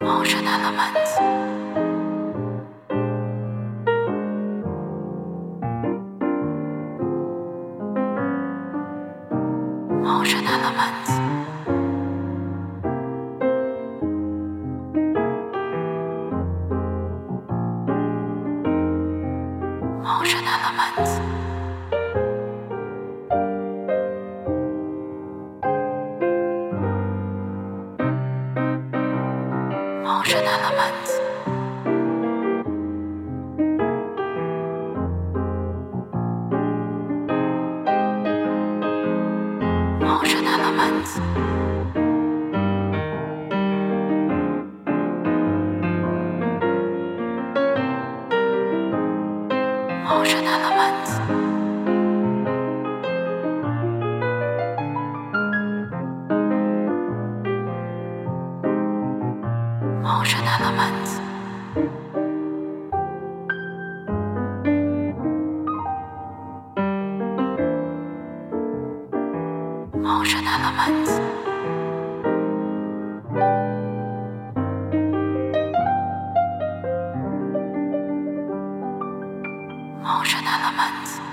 Motion elements. Motion elements. Motion elements. Motion elements. Motion elements. Motion elements. Motion elements. Motion elements. Motion elements.